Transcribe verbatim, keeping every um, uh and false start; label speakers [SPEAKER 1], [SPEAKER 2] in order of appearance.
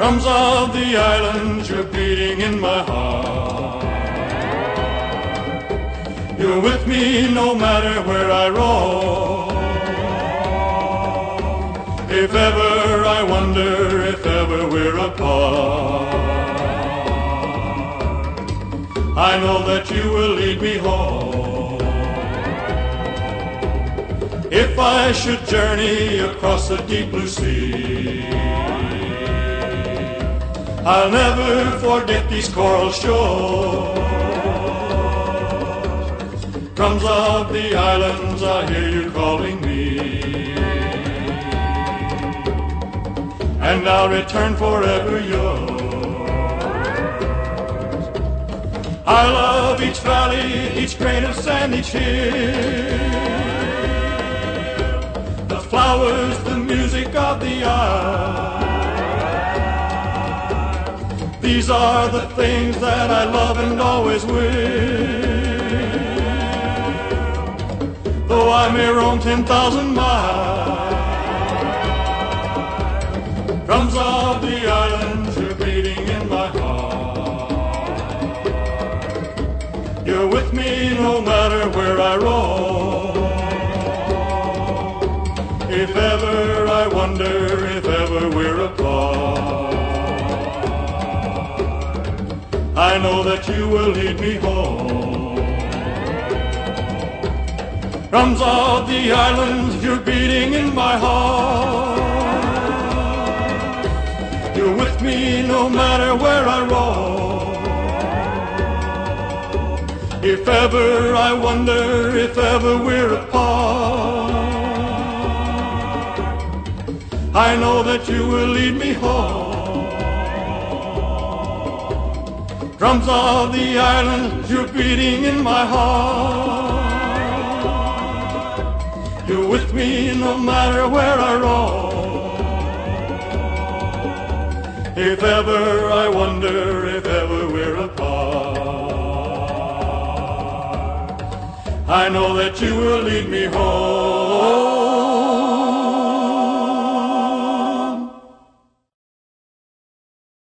[SPEAKER 1] Drums of the islands, you're beating in my heart. You're with me no matter where I roam. If ever I wonder, if ever we're apart, I know that you will lead me home. If I should journey across the deep blue sea, I'll never forget these coral shores. Drums of the islands, I hear you calling me, and I'll return forever yours. I love each valley, each grain of sand, each hill, the flowers, the music of the isle. These are the things that I love and always will, though I may roam ten thousand miles. Drums of the islands, you're beating in my heart. You're with me no matter where I roam. If ever I wonder, if ever we're apart, I know that you will lead me home. Drums of the islands, you're beating in my heart. You're with me no matter where I roam. If ever I wonder, if ever we're apart, I know that you will lead me home. Drums of the island, you're beating in my heart. You're with me no matter where I roam. If ever I wonder, if ever we're apart, I know that you will lead me home.